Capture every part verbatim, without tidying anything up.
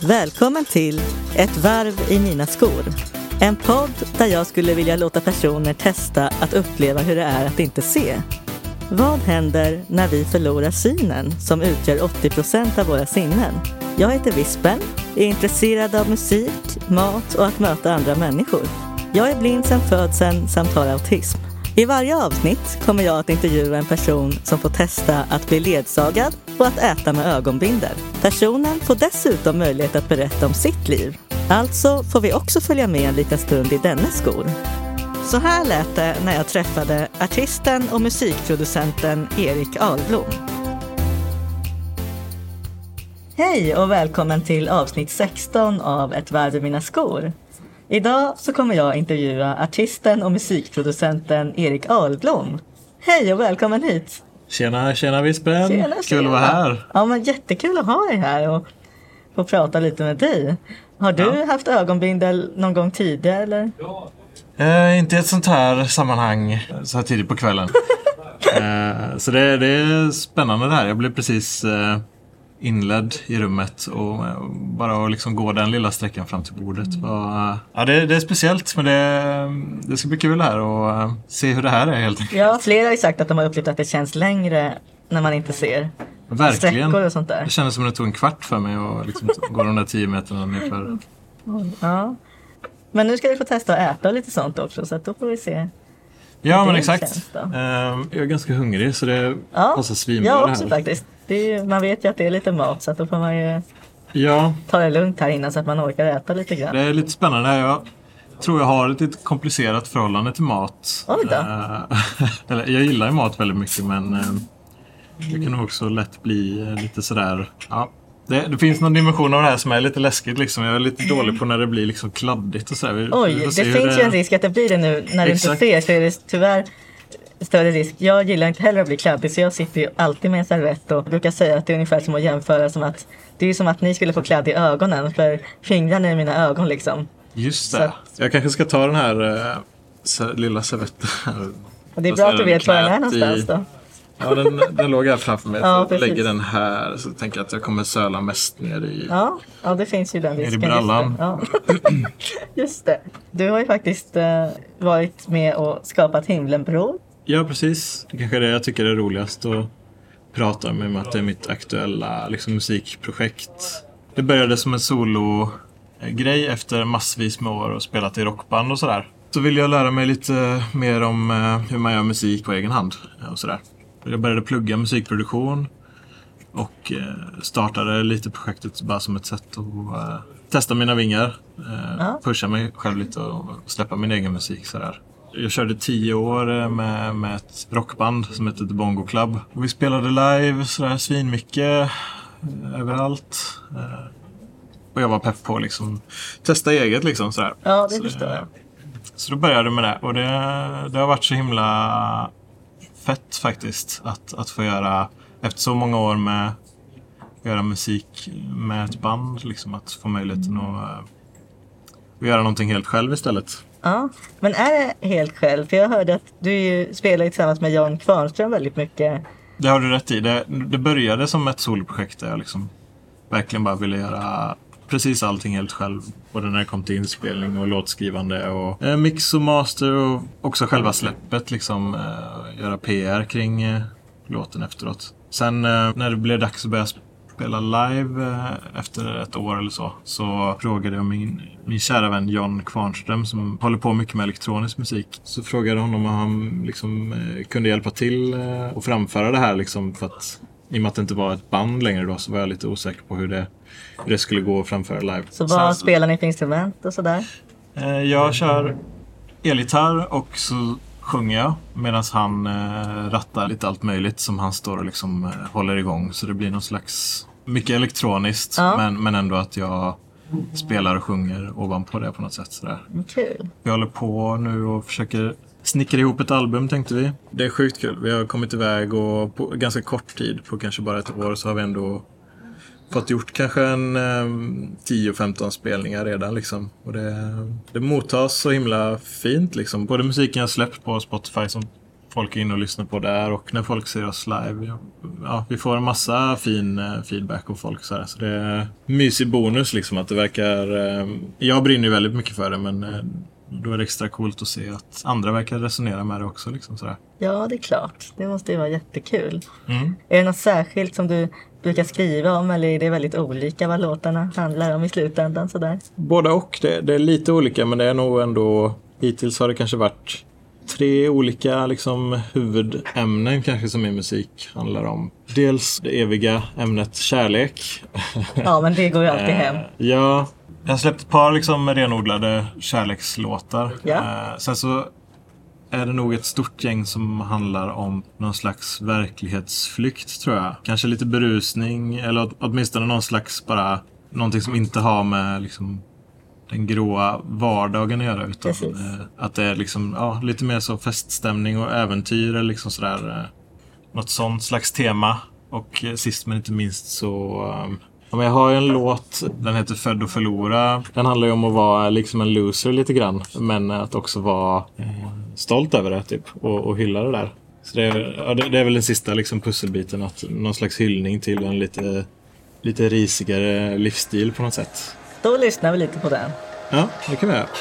Välkommen till Ett varv i mina skor. En podd där jag skulle vilja låta personer testa att uppleva hur det är att inte se. Vad händer när vi förlorar synen som utgör åttio procent av våra sinnen? Jag heter Vispen, är intresserad av musik, mat och att möta andra människor. Jag är blind sedan födseln samt har autism. I varje avsnitt kommer jag att intervjua en person som får testa att bli ledsagad och att äta med ögonbindel. Personen får dessutom möjlighet att berätta om sitt liv. Alltså får vi också följa med en liten stund i dennes skor. Så här lät det när jag träffade artisten och musikproducenten Erik Ahlblom. Hej och välkommen till avsnitt sexton av Ett varv i mina skor. Idag så kommer jag intervjua artisten och musikproducenten Erik Ahlblom. Hej och välkommen hit. Tjena, tjena Vispen. Tjena, Kul tjena. att vara här. Ja, men jättekul att ha dig här och få prata lite med dig. Har du ja. haft ögonbindel någon gång tidigare eller? Eh, inte i ett sånt här sammanhang så här tidigt på kvällen. eh, så det, det är spännande det här. Jag blev precis eh, inledd i rummet och eh, bara att liksom gå den lilla sträckan fram till bordet. Och, eh, ja, det, det är speciellt, men det, det ska bli kul här och eh, se hur det här är helt enkelt. Ja, flera har ju sagt att de har upplevt att det känns längre när man inte ser. Verkligen. Och sånt där. Det kändes som att det tog en kvart för mig att liksom gå de där tio meterna ner för. Ja. Men nu ska vi få testa att äta lite sånt också, så att då får vi se. Ja, men exakt. Uh, jag är ganska hungrig så det ja. passar svinbra det här. Ja, också faktiskt. Det är, man vet ju att det är lite mat, så att då får man ju ja. ta det lugnt här innan så att man orkar äta lite grann. Det är lite spännande. Jag tror jag har ett lite komplicerat förhållande till mat. Oj då. Uh, eller, jag gillar ju mat väldigt mycket, men uh, det kan också lätt bli lite sådär. Ja. Det, det finns någon dimension av det här som är lite läskigt liksom. Jag är lite mm. dålig på när det blir liksom kladdigt och sådär. Oj, det finns det... ju en risk att det blir det nu. När du inte ser så är det tyvärr större risk. Jag gillar inte heller att bli kladdig, så jag sitter ju alltid med en servett och brukar säga att det är ungefär som att jämföra som att det är som att ni skulle få kladd i ögonen, för fingrarna är mina ögon liksom. Just det. Att... Jag kanske ska ta den här uh, lilla servetten här. Och det är bra att du vet var den är någonstans i... då. Ja, den, den låg här framför mig. Ja, jag lägger den här så tänker jag att jag kommer söla mest ner i, ja, ja, det finns ju den risken. I brallan. Ja. Just det. Du har ju faktiskt uh, varit med och skapat Himlenbro. Ja, precis. Det kanske är det jag tycker är roligast att prata med, med att det är mitt aktuella liksom, musikprojekt. Det började som en solo-grej efter massvis med år och spelat i rockband och sådär. Så vill jag lära mig lite mer om uh, hur man gör musik på egen hand och sådär. Jag började plugga musikproduktion och eh, startade lite projektet bara som ett sätt att eh, testa mina vingar. Eh, ja. Pusha mig själv lite och släppa min egen musik sådär. Jag körde tio år med, med ett rockband som heter The Bongo Club. Och vi spelade live sådär svinmycket eh, överallt. Eh, och jag var pepp på liksom testa eget liksom sådär. Ja, det så, förstår jag. Så då började jag med det och det, det har varit så himla... fett faktiskt att, att få göra efter så många år med att göra musik med ett band liksom, att få möjligheten att, att göra någonting helt själv istället. Ja, men är det helt själv? För jag hörde att du ju spelar tillsammans med Jan Kvarnström väldigt mycket. Det har du rätt i. Det, det började som ett soloprojekt där jag liksom verkligen bara ville göra precis allting helt själv. Både när det kom till inspelning och låtskrivande och eh, mix och master och också själva släppet liksom eh, göra P R kring eh, låten efteråt. Sen eh, när det blev dags att börja spela live eh, efter ett år eller så så frågade jag min, min kära vän Jan Kvarnström som håller på mycket med elektronisk musik. Så frågade honom om han liksom eh, kunde hjälpa till eh, och framföra det här liksom, för att i och med att det inte var ett band längre då så var jag lite osäker på hur det, hur det skulle gå att framföra live. Så vad så, spelar ni för instrument och sådär? Eh, jag kör elgitarr och så sjunger jag medan han eh, rattar lite allt möjligt som han står och liksom eh, håller igång. Så det blir någon slags, mycket elektroniskt ja. men, men ändå att jag spelar och sjunger ovanpå det på något sätt. Sådär. Kul. Vi håller på nu och försöker snickra ihop ett album tänkte vi. Det är sjukt kul. Vi har kommit iväg och på ganska kort tid, på kanske bara ett år, så har vi ändå fått gjort kanske en um, tio femton spelningar redan liksom. Och det, det mottas så himla fint liksom. Både musiken jag släppt på Spotify som folk är inne och lyssnar på där och när folk ser oss live. Ja, vi får en massa fin feedback av folk så här. Så det är en mysig bonus liksom att det verkar... Jag brinner ju väldigt mycket för det, men då är det extra coolt att se att andra verkar resonera med det också liksom så där. Ja, det är klart. Det måste ju vara jättekul. Mm. Är det något särskilt som du brukar skriva om, eller är det väldigt olika vad låtarna handlar om i slutändan så där? Båda och. Det, det är lite olika, men det är nog ändå... Hittills har det kanske varit tre olika liksom, huvudämnen kanske som i musik handlar om. Dels det eviga ämnet kärlek. Ja, men det går ju alltid hem. Ja, jag har släppt ett par liksom, renodlade kärlekslåtar. Ja. Eh, sen så är det nog ett stort gäng som handlar om någon slags verklighetsflykt tror jag. Kanske lite berusning eller åtminstone någon slags bara någonting som inte har med liksom den gråa vardagen att göra utan eh, att det är liksom ja, lite mer så feststämning och äventyr eller liksom sådär eh, något sånt slags tema. Och eh, sist men inte minst så eh, jag har en låt, den heter Född och förlora. Den handlar ju om att vara liksom en loser lite grann, men att också vara eh, stolt över det typ och, och hylla det där. Så det är, ja, det, det är väl den sista liksom pusselbiten, att någon slags hyllning till en lite, lite risigare livsstil på något sätt. Då lyssnar vi lite på den. Ja, det kan vi göra.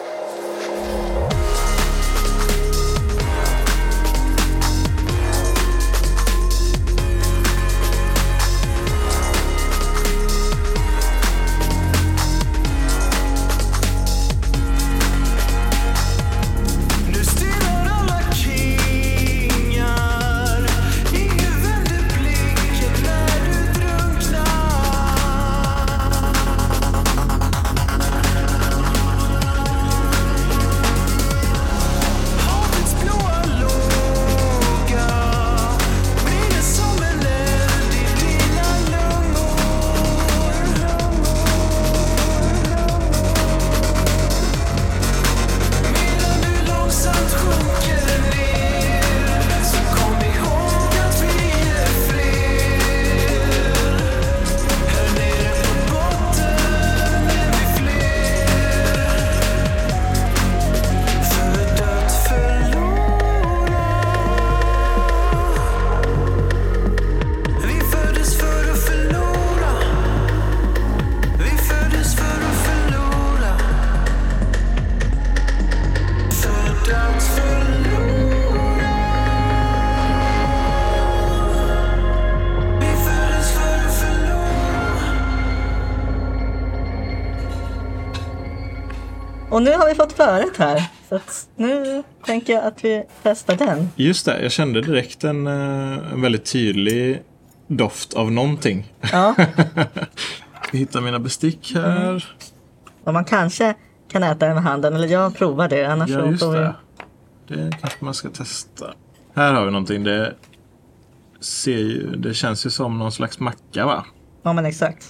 Och nu har vi fått förrätt här. Så att nu tänker jag att vi testar den. Just det, jag kände direkt en, en väldigt tydlig doft av någonting. Ja. Jag hittar mina bestick här. Mm. Och man kanske kan äta den med handen. Eller jag provar det. Annars ja, just får vi... det. Det kanske man ska testa. Här har vi någonting. Det, ser ju, det känns ju som någon slags macka, va? Ja, men exakt.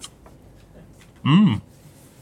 Mm.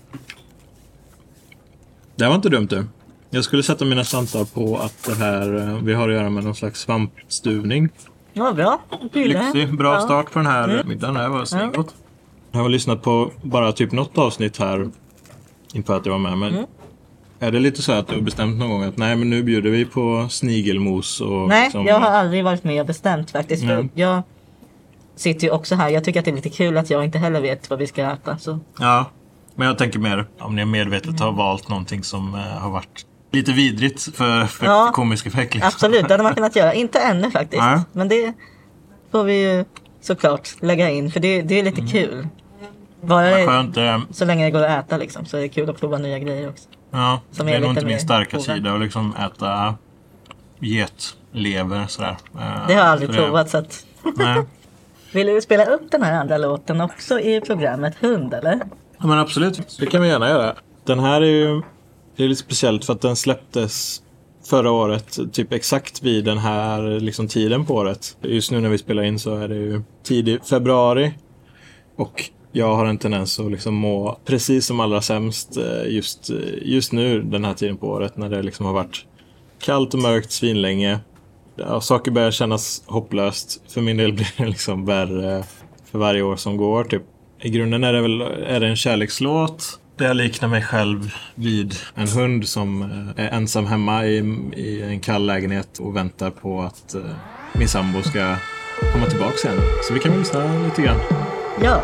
Det var inte dumt du. Jag skulle sätta mina slantar på att det här vi har att göra med någon slags svampstuvning. Ja, bra. Lyxig, bra ja. start på den här mm. middagen. Det var så gott. Jag har lyssnat på bara typ något avsnitt här inför att jag var med. Men mm. är det lite så att du har bestämt någon gång att nej, men nu bjuder vi på snigelmos och... Nej, liksom... jag har aldrig varit med och bestämt faktiskt. Mm. För jag sitter ju också här. Jag tycker att det är lite kul att jag inte heller vet vad vi ska äta. Så. Ja, men jag tänker mer om ni medvetet mm. har valt någonting som uh, har varit lite vidrigt för, för, ja, för komisk effekt. Liksom. Absolut, det hade man kunnat göra. Inte ännu faktiskt. Nej. Men det får vi ju såklart lägga in. För det, det är lite mm. kul. Bara skönt, äh... så länge det går att äta liksom, så är det kul att prova nya grejer också. Ja, som det är, är nog inte min starka prova. sida att liksom äta getlever sådär. Det har jag aldrig så provat det... så att... Nej. Vill du spela upp den här andra låten också i programmet Hund, eller? Ja, men absolut. Det kan vi gärna göra. Den här är ju det är lite speciellt för att den släpptes förra året, typ exakt vid den här liksom, tiden på året. Just nu när vi spelar in så är det ju tidig februari. Och jag har en tendens att liksom må precis som allra sämst just, just nu den här tiden på året. När det liksom har varit kallt och mörkt svinlänge. Ja, saker börjar kännas hopplöst. För min del blir det liksom värre för varje år som går. Typ. I grunden är det väl är det en kärlekslåt. Där jag liknar mig själv vid en hund som är ensam hemma i, i en kall lägenhet och väntar på att uh, min sambo ska komma tillbaka sen. Så vi kan väl lyssna lite grann. Ja.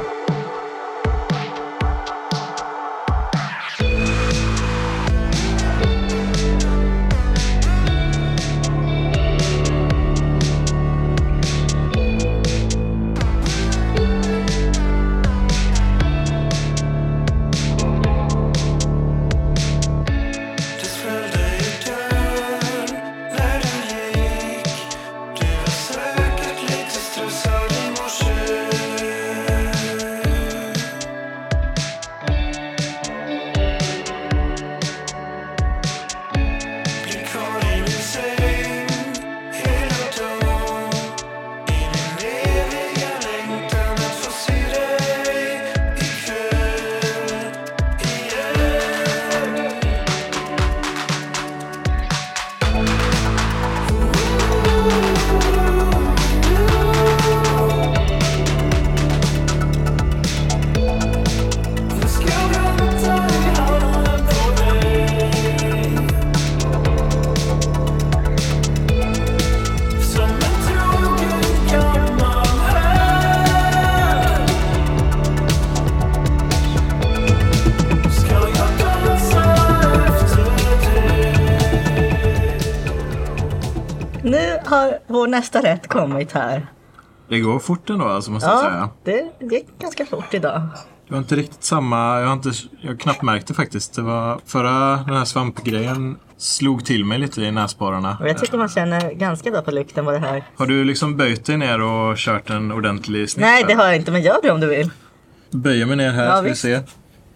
Nu har vår nästa rätt kommit här. Det går fort ändå, alltså, måste ja, jag säga. Det gick ganska fort idag. Det var inte riktigt samma, jag har inte, jag knappt märkt det faktiskt. Det var förra, den här svampgrejen slog till mig lite i näsborrarna. Och jag tycker man känner ganska bra på lukten vad det här. Har du liksom böjt dig ner och kört en ordentlig snitt? Nej, det har jag inte, men gör det om du vill. Böjer mig ner här, ja, ska vi se.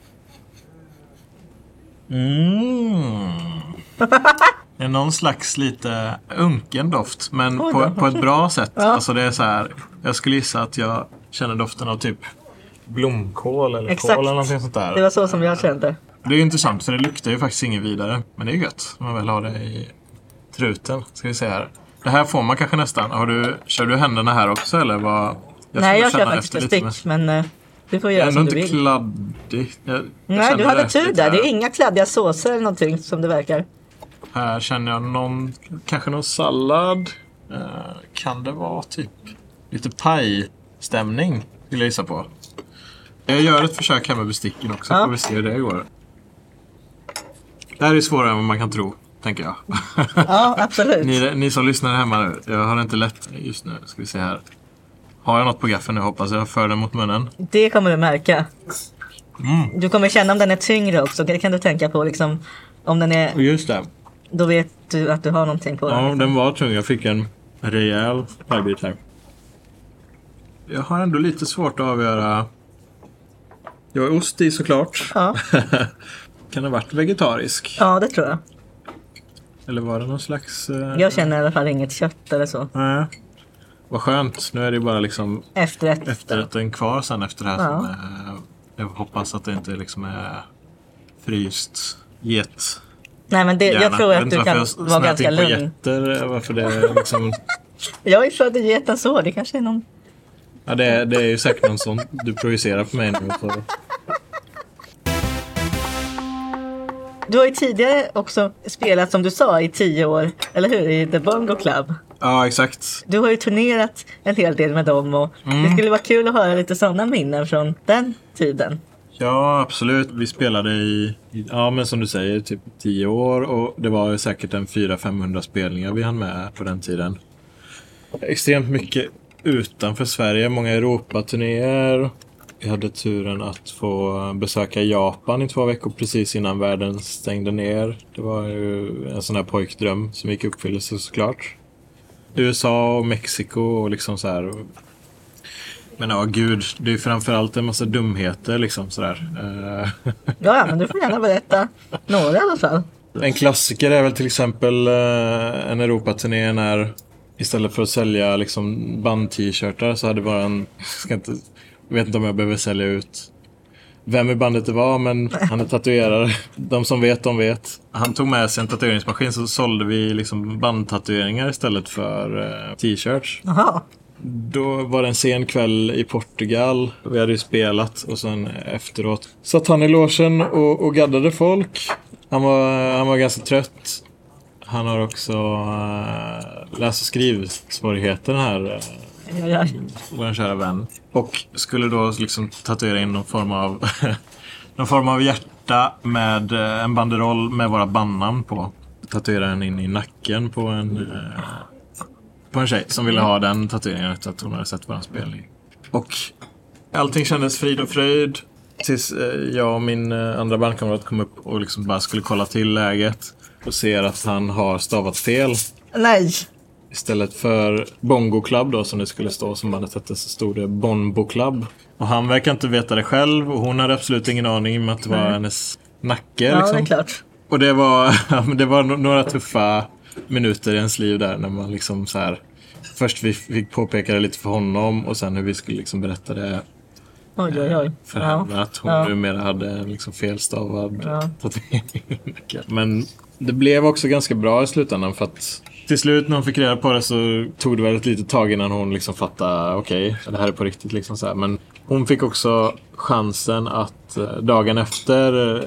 Mm. Det är någon slags lite unken doft, men oh, på, på ett bra sätt. Ja. Alltså det är så här, jag skulle gissa att jag känner doften av typ blomkål eller exakt. Kål eller någonting sånt där. Det var så som jag kände. Det är intressant för det luktar ju faktiskt inget vidare, men det är gött om man väl har det i truten. Ska vi se här. Det här får man kanske nästan. Har du, kör du händerna här också eller vad? Jag Nej, jag kör faktiskt ett stick, men, men du får göra som du vill. Jag är ändå inte kladdig. Jag, Nej, du hade tur där. Det är inga kladdiga såser eller någonting som det verkar. Här känner jag någon, kanske någon sallad. Uh, kan det vara typ lite pajstämning, vill jag gissa på. Jag gör ett försök här med besticken också, ja. Får vi se hur det går. Det här är svårare än vad man kan tro, tänker jag. Ja, absolut. ni, ni som lyssnar hemma nu, jag har det inte lätt just nu, ska vi se här. Har jag något på gaffeln nu, hoppas jag, för den mot munnen. Det kommer du märka. Mm. Du kommer känna om den är tyngre också, det kan du tänka på liksom, om den är... Just det. Då vet du att du har någonting på den. Ja, den var tung. Jag fick en rejäl pajbit här. Jag har ändå lite svårt att avgöra. Jag har ost i såklart. Ja. Kan det ha varit vegetarisk? Ja, det tror jag. Eller var det någon slags... Uh... Jag känner i alla fall inget kött eller så. Nej. Vad skönt. Nu är det bara liksom... Efterrätt. Efterrätten kvar sen efter det här. Ja. Som, uh, jag hoppas att det inte liksom är fryst get. Nej, men det, jag tror att du kan vara ganska lugn. Getter, varför det är liksom... Jag är född i geten så, det kanske är någon... Ja, det är, det är ju säkert någon sån du projicerar på mig nu. Så. Du har ju tidigare också spelat, som du sa, i tio år, eller hur? I The Bongo Club. Ja, exakt. Du har ju turnerat en hel del med dem och mm. det skulle vara kul att höra lite sådana minnen från den tiden. Ja, absolut. Vi spelade i, i, ja men som du säger, typ tio år och det var säkert en fyra till femhundra spelningar vi hann med på den tiden. Extremt mycket utanför Sverige, många Europa-turnéer. Vi hade turen att få besöka Japan i två veckor precis innan världen stängde ner. Det var ju en sån här pojkdröm som gick i uppfyllelse såklart. U S A och Mexiko och liksom så här... Men ja, gud, det är ju framförallt en massa dumheter liksom sådär. Ja, men du får gärna berätta några i alla fall. En klassiker är väl till exempel en Europa-turné när istället för att sälja liksom band-t-shirtar så hade bara en... Ska inte, jag vet inte om jag behöver sälja ut vem i bandet det var, men han är tatuerare. De som vet, de vet. Han tog med sig en tatueringsmaskin så sålde vi liksom bandtatueringar istället för uh, t-shirts. Aha. Då var det en sen kväll i Portugal. Vi hade ju spelat och sen efteråt satt han i logen och, och gaddade folk. Han var, han var ganska trött. Han har också uh, läs- och skrivsvårigheter här. Uh, ja, ja. Vår kära vän. Och skulle då liksom tatuera in någon form av någon form av hjärta med uh, en banderoll med våra bandnamn på. Tatuera den in i nacken på en uh, på en tjej som ville ha den tatueringen efter att hon hade sett våran spelning. Och allting kändes frid och fröjd tills uh, jag och min uh, andra bandkamrat kom upp och liksom bara skulle kolla till läget och ser att han har stavat fel. Nej. Istället för Bongo Club då, som det skulle stå som bandet hette, så stod det Bonbo Club. Och han verkar inte veta det själv och hon hade absolut ingen aning om att det var Nej. hennes nacke. Ja, liksom. det är klart. Och det var, det var några tuffa minuter i ens liv där när man liksom så här. Först vi fick påpeka det lite för honom och sen hur vi skulle liksom berätta det oj, oj, oj. för henne. Ja. Att hon ja. numera hade liksom felstavad ja. tatuering. Men det blev också ganska bra i slutändan för att till slut när hon fick reda på det så tog det väl ett litet tag innan hon liksom fattade okej, okay, det här är på riktigt liksom så här. Men hon fick också chansen att dagen efter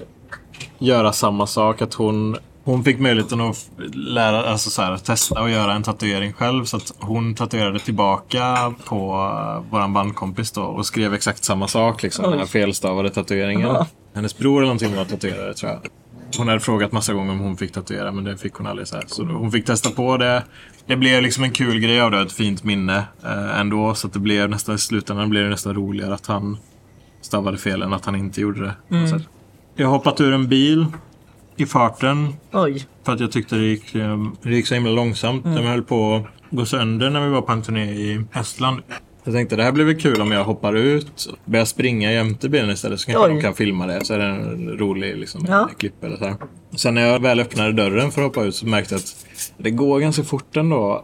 göra samma sak, att hon hon fick möjligheten att lära, alltså så här, testa och göra en tatuering själv, så att hon tatuerade tillbaka på våran bandkompis då och skrev exakt samma sak liksom, den här felstavade tatueringen. Ja. Hennes bror eller någonting var tatuerare tror jag. Hon hade frågat massa gånger om hon fick tatuera, men det fick hon aldrig så här. Så hon fick testa på det. Det blev liksom en kul grej av det, ett fint minne eh, ändå. Så att det blev nästan i slutändan blev det nästan roligare att han stavade fel än att han inte gjorde det. Mm. Så jag hoppat ur en bil i farten. Oj. För att jag tyckte det gick, det gick så himla långsamt. Mm. De höll på att gå sönder när vi var på en turné i Estland. Jag tänkte det här blir väl kul om jag hoppar ut, börjar springa jämte bilen istället, så kanske de kan filma det, så är det en rolig liksom, ja. klipp eller så här. Sen när jag väl öppnade dörren för att hoppa ut så märkte jag att det går ganska fort ändå.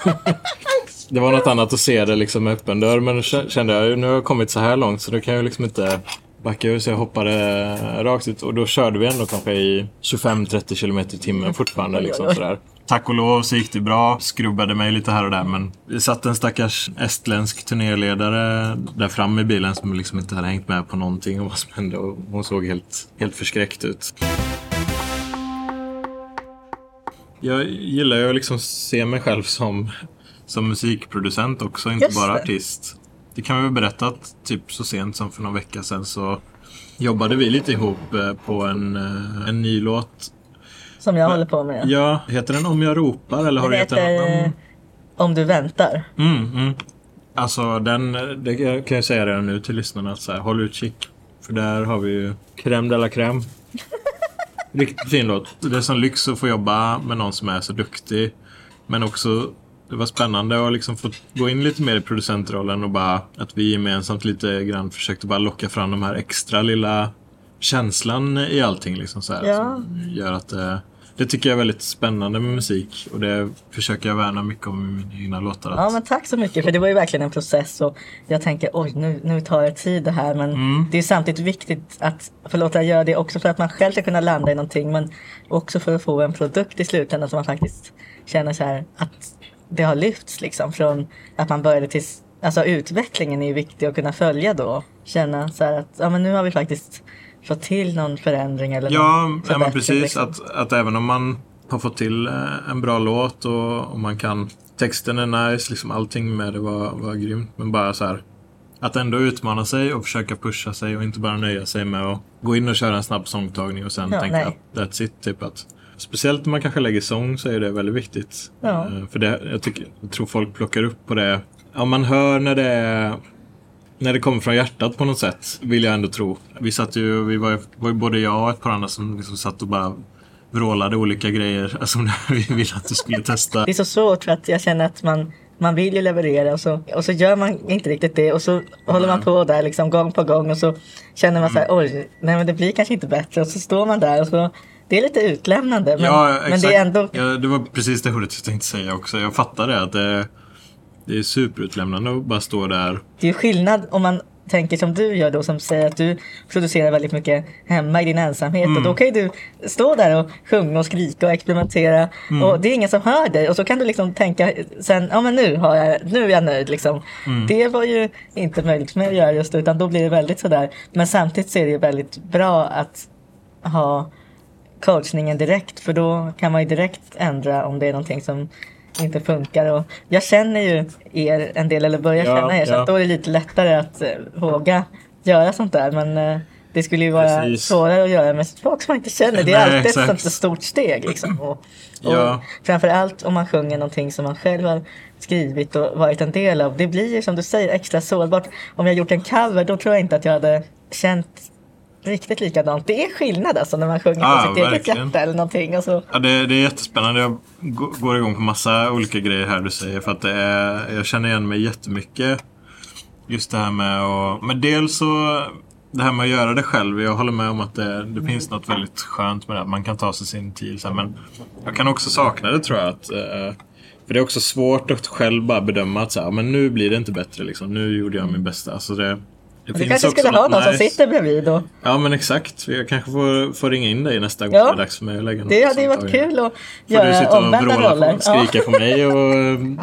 Det var något annat att se det liksom med öppen dörr, men då kände jag nu har jag kommit så här långt så då kan jag liksom inte backa ur, så jag hoppade rakt ut och då körde vi ändå kanske i tjugofem till trettio kilometer i timmen fortfarande liksom sådär. Tack och lov så gick det bra, skrubbade mig lite här och där, men det satt en stackars estländsk turnéledare där framme i bilen som liksom inte hade hängt med på någonting och vad som hände, och hon såg helt, helt förskräckt ut. Jag gillar ju att liksom se mig själv som, som musikproducent också, inte bara artist. Det kan vi väl berätta att typ så sent som för några veckor sedan så jobbade vi lite ihop på en, en ny låt. Som jag håller på med. Ja, heter den Om jag ropar? Eller har det heter den om... om du väntar. Mm, mm. Alltså den, det kan jag säga redan nu till lyssnarna, att så här, håll utkik. För där har vi ju crème de la crème. Riktigt fin låt. Det är sån lyx att få jobba med någon som är så duktig. Men också, det var spännande att liksom få gå in lite mer i producentrollen och bara att vi gemensamt lite grann försökte bara locka fram de här extra lilla känslan i allting liksom så här, ja. Som gör att det, det tycker jag är väldigt spännande med musik, och det försöker jag värna mycket om i mina egna låtar. Att... Ja, men tack så mycket, för det var ju verkligen en process och jag tänker, oj, nu, nu tar det tid det här, men mm. det är samtidigt viktigt att få låta göra det också för att man själv ska kunna landa i någonting, men också för att få en produkt i slutändan som man faktiskt känner så här att det har lyfts liksom från att man började till, alltså utvecklingen är ju viktig att kunna följa då, känna så här att ja, men nu har vi faktiskt få till någon förändring eller ja, någon ja men precis liksom. att, att även om man har fått till en bra låt och, och man kan, texten är nice, liksom allting med det var, var grymt, men bara så här att ändå utmana sig och försöka pusha sig och inte bara nöja sig med att gå in och köra en snabb sångtagning och sen ja, tänka att that's it, typ att speciellt när man kanske lägger sång så är det väldigt viktigt. Ja. För det, jag, tycker, jag tror folk plockar upp på det. Ja, man hör när det är när det kommer från hjärtat på något sätt, vill jag ändå tro. Vi satt ju, vi var, var ju både jag och ett par andra som liksom satt och bara vrålade olika grejer alltså, vi ville att du skulle testa. Det är så svårt för att jag känner att man, man vill ju leverera och så, och så gör man inte riktigt det och så mm. håller man på där liksom gång på gång och så känner man så här, oj, nej men det blir kanske inte bättre, och så står man där och så det är lite utlämnande, men, ja, men det är ändå... Ja, det var precis det ordet jag tänkte säga också. Jag fattar det, att det, det är superutlämnande att bara stå där. Det är skillnad om man tänker som du gör då, som säger att du producerar väldigt mycket hemma i din ensamhet mm. och då kan ju du stå där och sjunga och skrika och experimentera mm. och det är ingen som hör dig och så kan du liksom tänka sen, ja men nu, har jag, nu är jag nöjd liksom. Mm. Det var ju inte möjligt för mig att göra just det, utan då blir det väldigt sådär, men samtidigt så är det ju väldigt bra att ha coachningen direkt, för då kan man ju direkt ändra om det är någonting som inte funkar. Och jag känner ju er en del, eller börjar ja, känna er, så ja. Att då är det lite lättare att uh, våga göra sånt där, men uh, det skulle ju vara Precis. Svårare att göra med folk som man inte känner. Det är Nej, alltid exakt. Ett sånt stort steg liksom. och, och ja. Framförallt om man sjunger någonting som man själv har skrivit och varit en del av, det blir ju som du säger extra sårbart. Om jag gjort en cover, då tror jag inte att jag hade känt riktigt likadant. Det är skillnad alltså när man sjunger ah, på sitt verkligen. Eget hjärta eller någonting. Och så. Ja, det, det är jättespännande. Jag går igång på massa olika grejer här du säger. För att det är, jag känner igen mig jättemycket. Just det här med att... Men dels så... Det här med att göra det själv. Jag håller med om att det, det finns något väldigt skönt med det. Man kan ta sig sin tid. Men jag kan också sakna det, tror jag. Att, för det är också svårt att själv bara bedöma att så här, men nu blir det inte bättre. Liksom. Nu gjorde jag min bästa. Alltså det... Det du kanske skulle ha någon nice. Som sitter bredvid då. Ja men exakt, jag kanske får, får ringa in dig nästa gång ja. Det är dags för mig att lägga något. Det hade ju varit kul att får göra omvända roller. Och skrika ja. På mig och...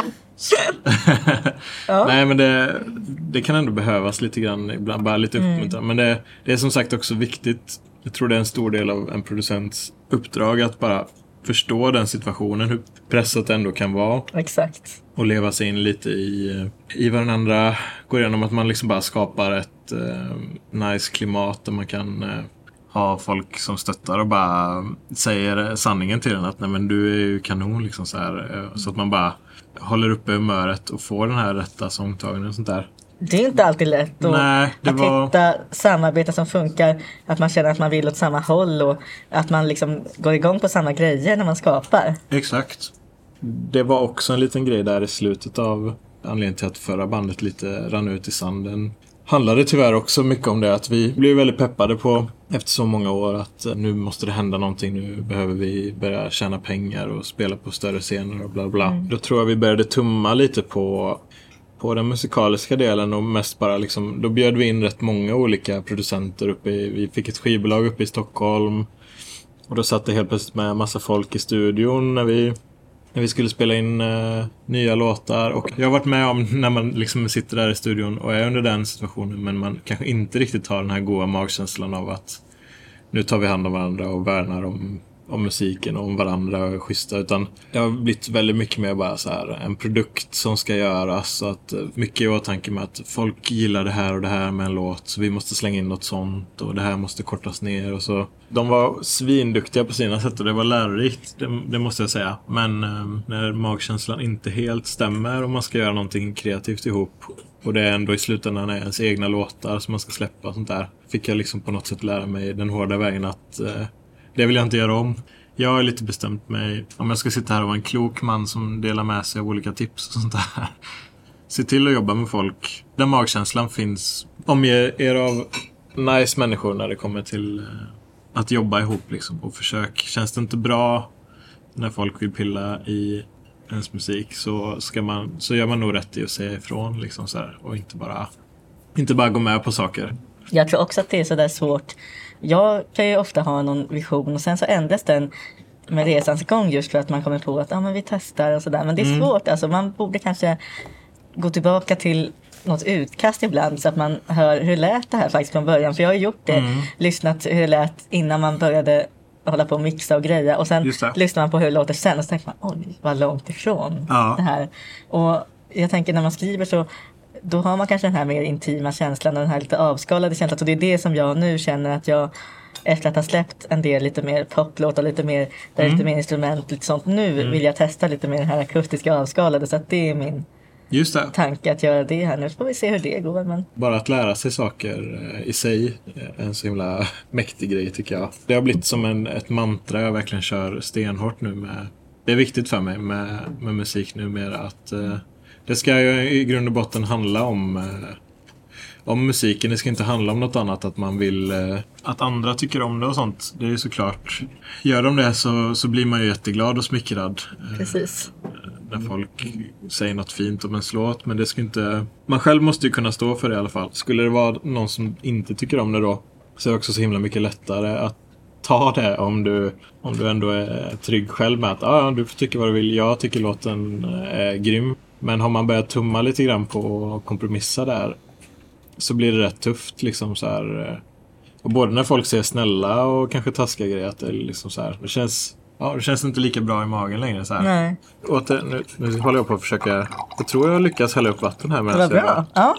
ja. Nej men det, det kan ändå behövas lite grann ibland, bara lite uppmuntran. Mm. Men det, det är som sagt också viktigt, jag tror det är en stor del av en producents uppdrag att bara förstå den situationen, hur pressat det ändå kan vara. Exakt. Och leva sig in lite i, i vad den andra går igenom. Att man liksom bara skapar ett eh, nice klimat där man kan eh, ha folk som stöttar och bara säger sanningen till den. Att nej men du är ju kanon liksom så här. Eh, så att man bara håller uppe humöret och får den här rätta sångtagningen och sånt där. Det är inte alltid lätt att, Nej, det att var... hitta samarbete som funkar. Att man känner att man vill åt samma håll och att man liksom går igång på samma grejer när man skapar. Exakt. Det var också en liten grej där i slutet av anledningen till att förra bandet lite rann ut i sanden. Handlade tyvärr också mycket om det, att vi blev väldigt peppade på efter så många år att nu måste det hända någonting, nu behöver vi börja tjäna pengar och spela på större scener och bla bla. Mm. Då tror jag vi började tumma lite på på den musikaliska delen och mest bara liksom, då bjöd vi in rätt många olika producenter uppe i, vi fick ett skivbolag uppe i Stockholm och då satt det helt plötsligt med en massa folk i studion när vi när vi skulle spela in uh, nya låtar. Och jag har varit med om när man liksom sitter där i studion och är under den situationen, men man kanske inte riktigt har den här goda magkänslan av att nu tar vi hand om varandra och värnar om, om musiken och om varandra och är schyssta, utan det har blivit väldigt mycket mer bara så här en produkt som ska göras, så att mycket i åtanke med att folk gillar det här och det här med en låt, så vi måste slänga in något sånt och det här måste kortas ner och så. De var svinduktiga på sina sätt och det var lärorikt, det, det måste jag säga. Men eh, när magkänslan inte helt stämmer och man ska göra någonting kreativt ihop och det är ändå i slutändan är ens egna låtar som man ska släppa och sånt där, fick jag liksom på något sätt lära mig den hårda vägen att eh, det vill jag inte göra om. Jag har lite bestämt mig, om jag ska sitta här och vara en klok man som delar med sig av olika tips och sånt där. Se till att jobba med folk där magkänslan finns. Omge er av nice människor när det kommer till att jobba ihop liksom. Och försök, känns det inte bra när folk vill pilla i ens musik, så, ska man, så gör man nog rätt i att säga ifrån liksom så här, och inte bara, inte bara gå med på saker. Jag tror också att det är så där svårt. Jag kan ju ofta ha någon vision och sen så ändras den med resans gång, just för att man kommer på att ah, men vi testar och sådär. Men det är mm. svårt, alltså man borde kanske gå tillbaka till något utkast ibland så att man hör hur lät det här faktiskt från början. För jag har gjort det, mm. lyssnat hur det lät innan man började hålla på och mixa och greja. Och sen lyssnar man på hur det låter sen och så tänker man, oj vad långt ifrån ja. Det här. Och jag tänker när man skriver så då har man kanske den här mer intima känslan och den här lite avskalade känslan. Så det är det som jag nu känner att jag, efter att ha släppt en del lite mer poplåtar, lite mer, där mm. lite mer instrument, lite sånt. Nu mm. vill jag testa lite mer den här akustiska avskalade, så att det är min Just det. tanke att göra det här. Nu får vi se hur det går. Men... Bara att lära sig saker i sig är en så himla mäktig grej tycker jag. Det har blivit som en, ett mantra jag verkligen kör stenhårt nu med. Det är viktigt för mig med, med musik numera att uh, det ska ju i grund och botten handla om, uh, om musiken. Det ska inte handla om något annat, att man vill uh, att andra tycker om det och sånt. Det är ju såklart, gör de det så, så blir man ju jätteglad och smickrad. Precis. när folk säger något fint om en låt. Men det ska inte... Man själv måste ju kunna stå för det i alla fall. Skulle det vara någon som inte tycker om det då, så är det också så himla mycket lättare att ta det om du, om du ändå är trygg själv med att ah, du får tycka vad du vill. Jag tycker låten är grym. Men har man börjat tumma lite grann på att kompromissa där, så blir det rätt tufft liksom så här. Och både när folk säger snälla och kanske taskiga grejer, att det är liksom så här, det känns, ja, det känns inte lika bra i magen längre så här. Nej. Åter, nu, nu håller jag på att försöka, jag tror jag lyckas hälla upp vatten här med. Det var bra. Jag, ja.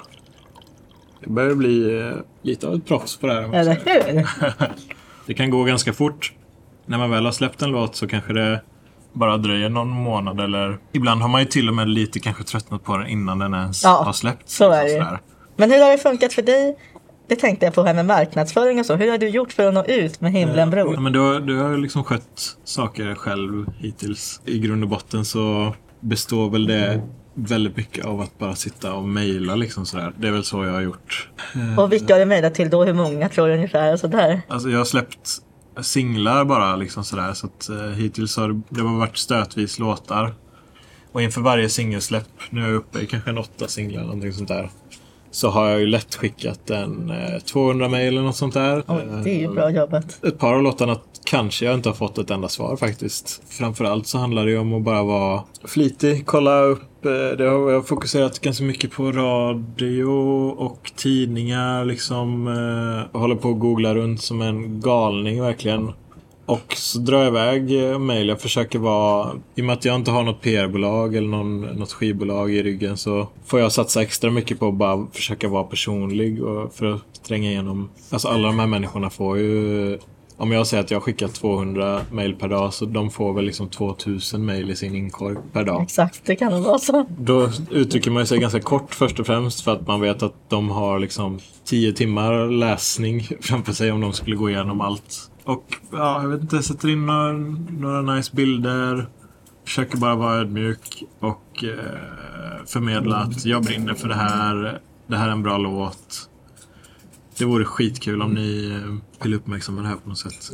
Det börjar bli eh, lite av ett proffs på det här. Eller hur? Det kan gå ganska fort. När man väl har släppt en låt så kanske det bara dröjer någon månad, eller ibland har man ju till och med lite kanske tröttnat på den innan den ens ja, har släppt. Så är det. Men hur har det funkat för dig? Det tänkte jag på här med marknadsföring och så. Hur har du gjort för att nå ut med Himlenbro? Ja, men du har, du har liksom skött saker själv hittills. I grund och botten så består väl det väldigt mycket av att bara sitta och mejla liksom sådär. Det är väl så jag har gjort. Och vilka har du mejlat till då? Hur många tror du ungefär och sådär? Alltså jag har släppt singlar bara liksom sådär. Så att uh, hittills har det, det har varit stötvis låtar. Och inför varje singelsläpp, nu är jag uppe i kanske en åtta singlar eller någonting sånt där, så har jag ju lätt skickat en eh, tvåhundra mejl eller något sånt där. Oj, det är ju bra jobbat. Ett par av låtarna kanske jag inte har fått ett enda svar faktiskt. Framförallt så handlar det ju om att bara vara flitig, kolla upp. Eh, det har jag fokuserat ganska mycket på radio och tidningar liksom. Eh, håller på att googla runt som en galning verkligen. Och så drar jag iväg mejl. Jag försöker vara, i och med att jag inte har något P R-bolag eller någon, något skivbolag i ryggen, så får jag satsa extra mycket på att bara försöka vara personlig och för att tränga igenom. Alltså alla de här människorna får ju, om jag säger att jag skickar tvåhundra mejl per dag, så de får väl liksom tvåtusen mejl i sin inkorg per dag. Exakt, det kan det vara så. Då uttrycker man sig ganska kort först och främst, för att man vet att de har liksom tio timmar läsning framför sig om de skulle gå igenom allt. Och ja, jag vet inte, jag sätter in några, några nice bilder. Försöker bara vara ödmjuk och eh, förmedla att jag brinner för det här. Det här är en bra låt. Det vore skitkul om ni eh, vill uppmärksamma det här på något sätt.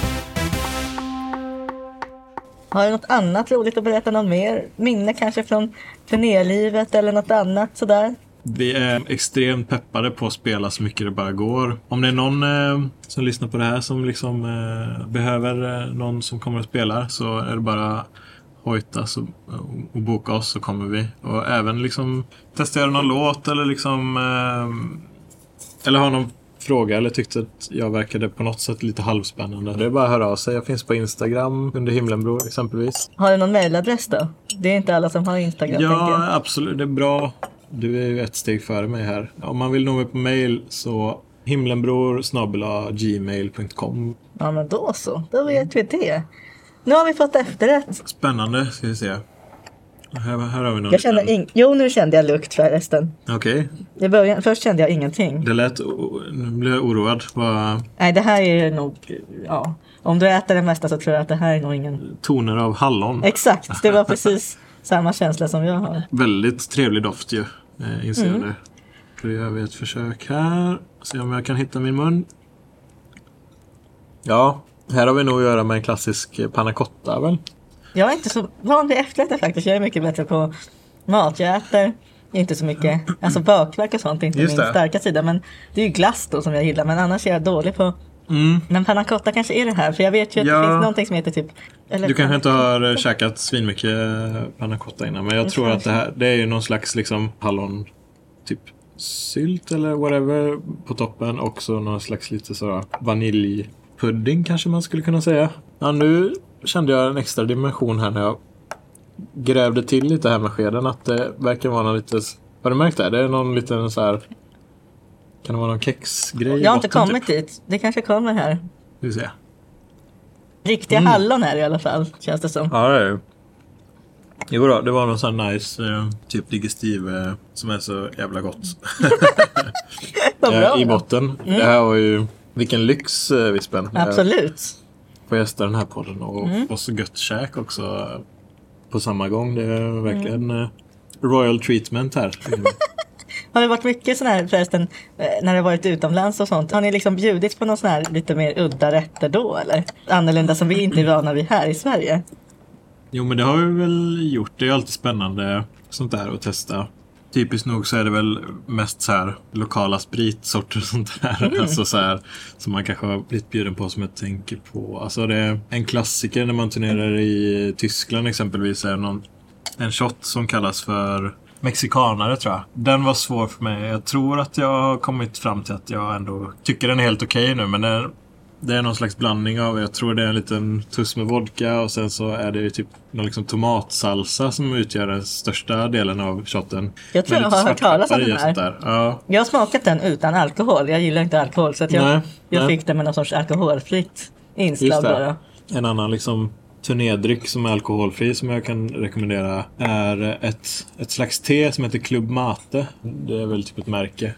Har du något annat roligt att berätta, någon mer minne kanske från turnélivet eller något annat sådär? Vi är extremt peppade på att spela så mycket det bara går. Om det är någon eh, som lyssnar på det här som liksom eh, behöver eh, någon som kommer och spelar, så är det bara hojta så, och boka oss, så kommer vi. Och även liksom testa göra någon låt eller liksom eh, eller ha någon fråga eller tyckte att jag verkade på något sätt lite halvspännande. Det är bara att höra av sig. Jag finns på Instagram under Himlenbro exempelvis. Har du någon mejladress då? Det är inte alla som har Instagram. Ja, absolut. Det är bra. Du är ju ett steg före mig här. Om man vill nå mig på mail så himlenbror snabel-a gmail punkt com. Ja, men då så. Då vet vi det. Nu har vi fått efterrätt. Spännande, ska vi se. Här, här har vi någon. Jag känner ing- jo, nu kände jag lukt förresten. Okej. I början, först kände jag ingenting. Det lät, nu blir jag oroad. Vad... Nej, det här är nog, ja. Om du äter det mesta så tror jag att det här är nog ingen... Toner av hallon. Exakt, det var precis samma känsla som jag har. Väldigt trevlig doft ju, eh, inser jag Mm. nu. Då gör vi ett försök här. Se om jag kan hitta min mun. Ja, här har vi nog att göra med en klassisk panna cotta väl? Jag är inte så van vid efterrätter faktiskt. Jag är mycket bättre på mat. Jag äter inte så mycket. Alltså bakverk och sånt är inte Just min det. starka sida. Men det är ju glass då som jag gillar. Men annars är jag dålig på... Mm. Men panna cotta kanske är det här. För jag vet ju att Ja. det finns någonting som heter typ... Eller Du kanske inte har käkat svinmycket panna cotta innan, men jag tror att det här, det är ju någon slags liksom hallon typ sylt eller whatever på toppen, också någon slags lite så vaniljpudding kanske man skulle kunna säga. Ja, nu kände jag en extra dimension här när jag grävde till lite här med skeden, att det verkar vara någon lite, har du märkt det? Det är någon liten så här, kan det vara någon kexgrej i Jag har inte botten, kommit typ? dit. Det kanske kommer här. Ska vi se. Riktiga Mm. hallon här i alla fall, känns det som. Ja, det är det. Jo då, det var någon sån nice eh, typ digestiv eh, som är så jävla gott. Vad bra. eh, I botten. Mm. Det här var ju, vilken lyx eh, Vispen. Absolut. Får gästa den här podden och Mm. få så gött käk också eh, på samma gång. Det är verkligen eh, royal treatment här. Har det varit mycket sån här förresten eh, när det har varit utomlands och sånt? Har ni liksom bjudits på någon sån här lite mer udda rätter då eller? Annorlunda som vi inte är vana vid här i Sverige. Jo, men det har vi väl gjort. Det är alltid spännande sånt där att testa. Typiskt nog så är det väl mest så här lokala spritsorter och sånt där. Mm. Alltså så här, som man kanske har blivit bjuden på som jag tänker på. Alltså det är en klassiker när man turnerar i Tyskland exempelvis är någon, en shot som kallas för mexikanare, tror jag. Den var svår för mig. Jag tror att jag har kommit fram till att jag ändå tycker den är helt okej okay nu. Men det, det är någon slags blandning av, jag tror det är en liten tuss med vodka och sen så är det typ någon liksom tomatsalsa som utgör den största delen av shotten. Jag tror jag har hört talas om den här. Där. Ja. Jag har smakat den utan alkohol. Jag gillar inte alkohol så att jag, nej, jag nej. fick den med någon sorts alkoholfritt inslag. Bara. En annan liksom turnédryck som är alkoholfri som jag kan rekommendera är ett, ett slags te som heter Club Mate. Det är väl typ ett märke.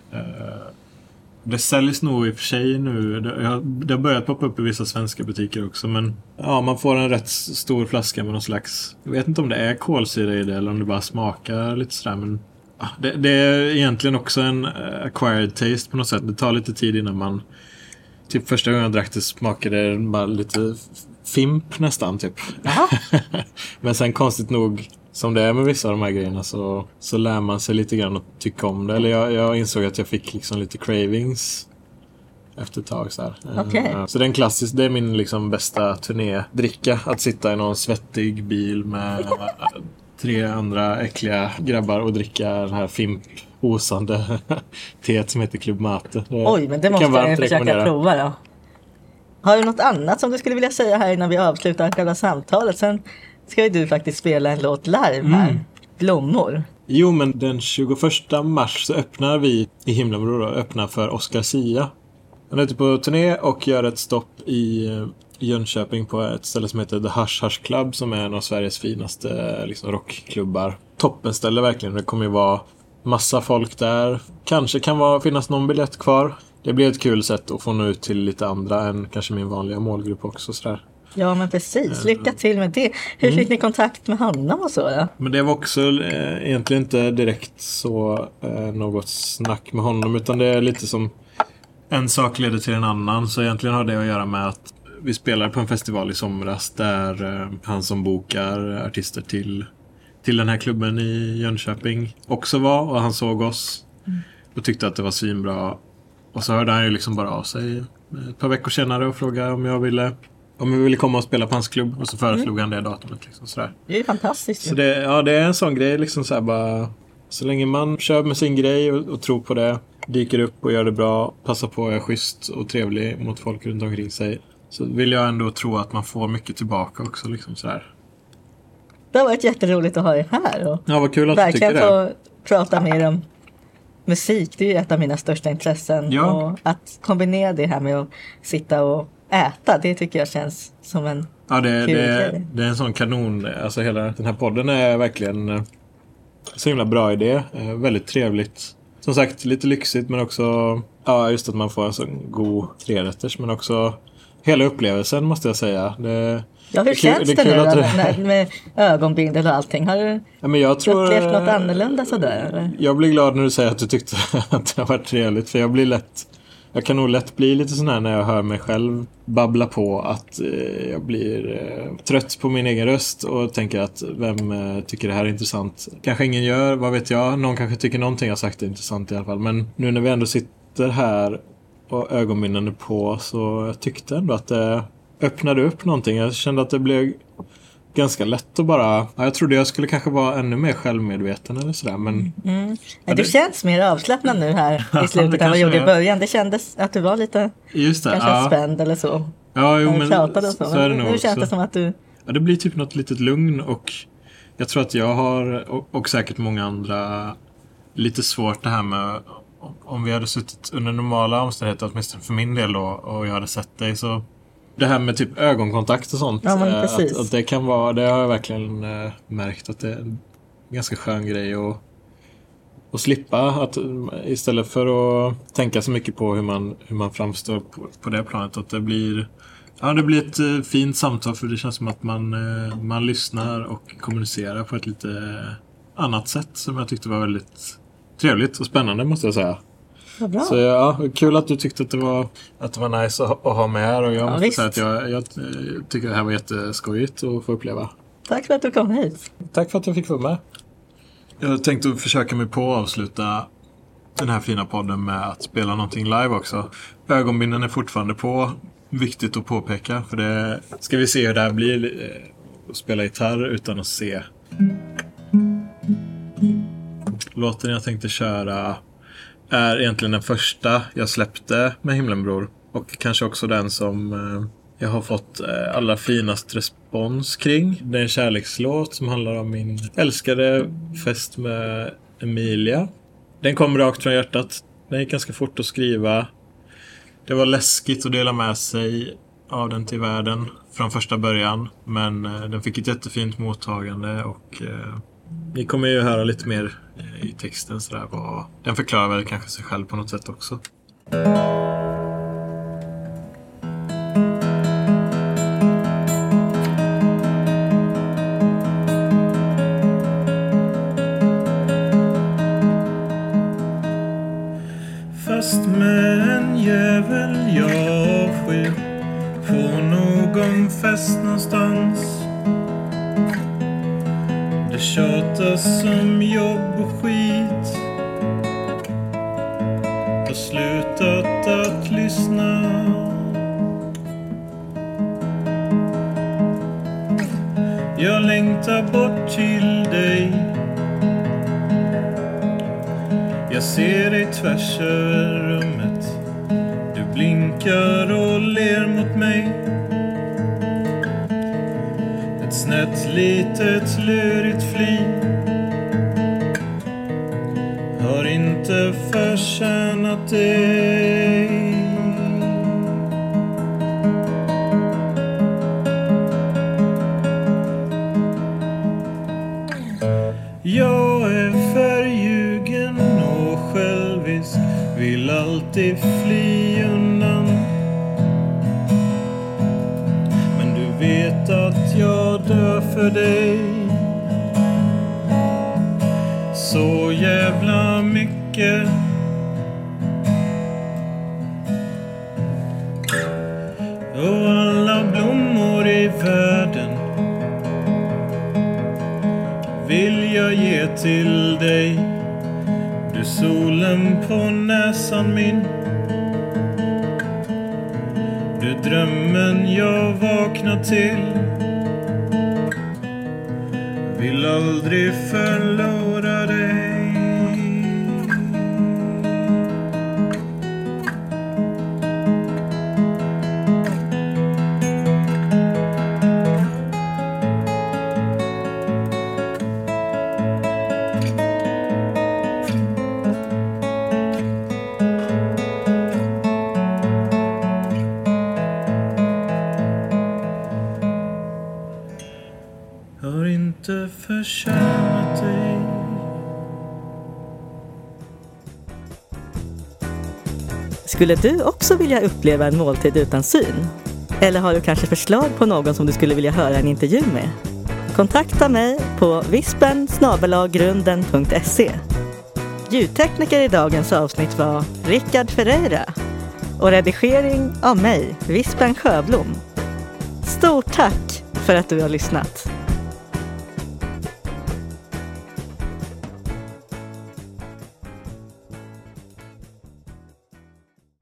Det säljs nog i och för sig nu. Det har, det har börjat poppa upp i vissa svenska butiker också. Men ja, man får en rätt stor flaska med någon slags... Jag vet inte om det är kolsyra i det eller om det bara smakar lite sådär. Men ja, det, det är egentligen också en acquired taste på något sätt. Det tar lite tid innan man... Typ första gången jag drack det smakade det bara lite fimp nästan typ. Men sen konstigt nog... Som det är med vissa av de här grejerna så, så lär man sig lite grann att tycka om det. Eller jag, jag insåg att jag fick liksom lite cravings efter ett tag. Så, här. Okay. Uh, så det är en klassisk, det är min liksom bästa turnédricka. Att sitta i någon svettig bil med tre andra äckliga grabbar och dricka den här fimp osande teet som heter Club Mate. Det, Oj, men det måste jag försöka prova då. Har du något annat som du skulle vilja säga här innan vi avslutar själva samtalet? Sen ska ju du faktiskt spela en låt live här. Mm. Blommor. Jo, men den tjugoförsta mars så öppnar vi i Himlabror då, öppnar för Oscar Sia. Han är ute på turné och gör ett stopp i Jönköping på ett ställe som heter The Hush Hush Club som är en av Sveriges finaste liksom, rockklubbar. Toppenställe verkligen. Det kommer ju vara massa folk där. Kanske kan vara, finnas någon biljett kvar. Det blir ett kul sätt att få nå ut till lite andra än kanske min vanliga målgrupp också sådär. Ja, men precis. Lycka till med det. Hur fick mm. ni kontakt med honom och så? Ja? Men det var också eh, egentligen inte direkt så eh, något snack med honom, utan det är lite som en sak leder till en annan. Så egentligen har det att göra med att vi spelar på en festival i somras där eh, han som bokar artister till, till den här klubben i Jönköping också var, och han såg oss mm. och tyckte att det var svinbra. Och så hörde han ju liksom bara av sig ett par veckor senare och frågade om jag ville Om vi ville komma och spela på hans klubb. Och så föreslog mm. han det datumet liksom, sådär. Det är fantastiskt. Så det, ja, det är en sån grej liksom såhär bara. Så länge man kör med sin grej och, och tror på det, dyker upp och gör det bra, passar på att är schysst och trevlig mot folk runt omkring sig, så vill jag ändå tro att man får mycket tillbaka också liksom sådär. Det har varit jätteroligt att ha er här. Och ja, vad kul att du tycker det. Verkligen få prata mer om musik. Det är ju ett av mina största intressen. Ja. Och att kombinera det här med att sitta och äta, det tycker jag känns som en ja, det, kul det, grej. det är en sån kanon. Alltså hela den här podden är verkligen så himla bra idé. Väldigt trevligt. Som sagt, lite lyxigt, men också ja, just att man får en sån god trerätters, men också hela upplevelsen måste jag säga. Det, ja, hur det känns det, det, det nu du... med, med ögonbindel och allting? Har du ja, men jag tror, upplevt något annorlunda sådär? Eller? Jag blir glad när du säger att du tyckte att det har varit trevligt, för jag blir lätt Jag kan nog lätt bli lite sån här när jag hör mig själv babbla på att eh, jag blir eh, trött på min egen röst och tänker att vem eh, tycker det här är intressant? Kanske ingen gör, vad vet jag? Någon kanske tycker någonting jag sagt är intressant i alla fall. Men nu när vi ändå sitter här och ögonminnande på, så jag tyckte ändå att det öppnade upp någonting. Jag kände att det blev ganska lätt att bara... Ja, jag trodde jag skulle kanske vara ännu mer självmedveten eller sådär, men... Mm. Ja, det känns mer avslappnad nu här i slutet än vad jag gjorde i början. Det kändes att du var lite just det, kanske ja. spänd eller så. Ja, jo, men så. Så. så är det nog nu känns det också som att du... Ja, det blir typ något litet lugn, och jag tror att jag har, och, och säkert många andra, lite svårt det här med... Om vi hade suttit under normala omständigheter, åtminstone för min del då, och jag hade sett dig, så... Det här med typ ögonkontakt och sånt, ja, men att, att det kan vara, det har jag verkligen äh, märkt att det är en ganska skön grej att, att slippa, att istället för att tänka så mycket på hur man, hur man framstår på, på det planet, att det blir, ja, det blir ett äh, fint samtal, för det känns som att man, äh, man lyssnar och kommunicerar på ett lite äh, annat sätt, som jag tyckte var väldigt trevligt och spännande, måste jag säga. Så ja, kul att du tyckte att det var, att det var nice att, att ha med här, och jag ja, måste visst. säga att jag, jag tycker det här var jätteskojigt att få uppleva. Tack för att du kom hit. Tack för att jag fick vara med. Jag tänkte försöka mig på att avsluta den här fina podden med att spela någonting live också. Ögonbindlen är fortfarande på. Viktigt att påpeka. För det ska vi se hur det här blir att spela gitarr utan att se. Låten jag tänkte köra är egentligen den första jag släppte med Himlenbror. Och kanske också den som jag har fått allra finast respons kring. Det är en kärlekslåt som handlar om min älskade fest med Emilia. Den kom rakt från hjärtat. Den gick ganska fort att skriva. Det var läskigt att dela med sig av den till världen från första början. Men den fick ett jättefint mottagande och eh, ni kommer ju höra lite mer i texten. Så där. Den förklarar väl kanske sig själv på något sätt också. Fast med en jävel jag avskyr på någon fest någonstans. Det tjatas som jobb och skit. Har slutat att lyssna. Jag längtar bort till dig. Jag ser dig tvärs över rummet. Du blinkar och ler mot mig. Ett snett litet lurigt fly. Har inte förtjänat dig. Jag är förljugen och självisk. Vill alltid fly undan. Men du vet att jag dör för dig. Så jävla mycket. Och alla blommor i världen vill jag ge till dig. Du solen på näsan min. Du drömmen jag vaknar till. Vill aldrig förlora dig. Har inte förtjänat dig. Skulle du också vilja uppleva en måltid utan syn? Eller har du kanske förslag på någon som du skulle vilja höra en intervju med? Kontakta mig på vispen snabel-a grunden punkt se. Ljudtekniker i dagens avsnitt var Rickard Ferreira och redigering av mig, Vispen Sjöblom. Stort tack för att du har lyssnat.